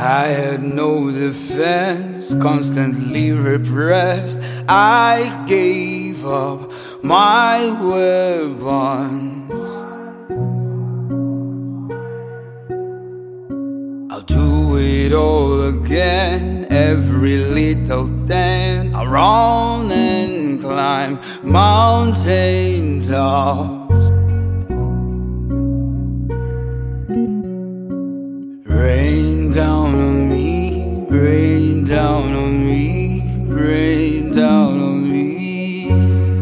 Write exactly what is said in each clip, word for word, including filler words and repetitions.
I had no defense, constantly repressed. I gave up my weapons. I'll do it all again, every little thing. I'll run and climb mountain tops. Rain down on me, rain down on me, rain down on me.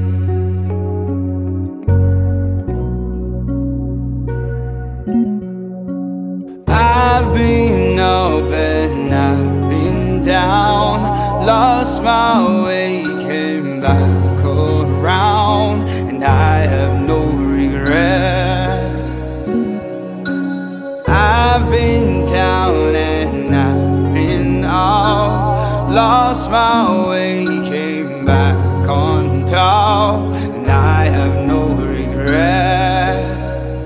I've been up and I've been down, lost my way, came back around, and I have no regrets. I've been down and I've been up, lost my way, came back on top, and I have no regrets.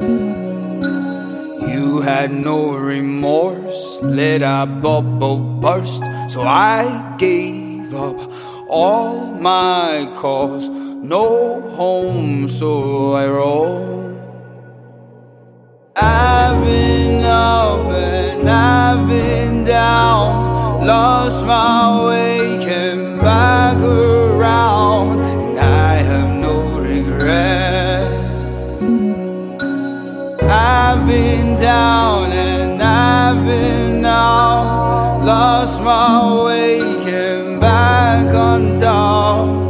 You had no remorse, let our bubble burst, so I gave up all my cause. No home, so I roll. I've been up and I've been down, lost my way, came back around, and I have no regrets. I've been down and I've been out, lost my way, came back on top.